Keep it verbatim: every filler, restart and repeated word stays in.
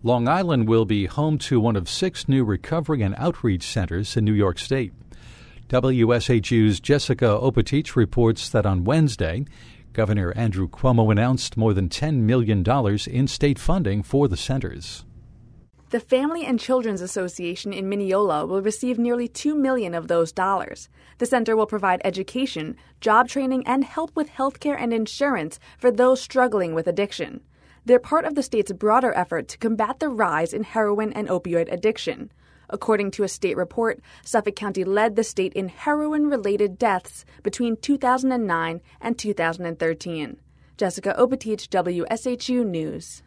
Long Island will be home to one of six new recovery and outreach centers in New York State. W S H U's Jessica Opatich reports that on Wednesday, Governor Andrew Cuomo announced more than ten million dollars in state funding for the centers. The Family and Children's Association in Mineola will receive nearly two million dollars of those dollars. The center will provide education, job training, and help with health care and insurance for those struggling with addiction. They're part of the state's broader effort to combat the rise in heroin and opioid addiction. According to a state report, Suffolk County led the state in heroin-related deaths between two thousand nine and two thousand thirteen. Jessica Opatich, W S H U News.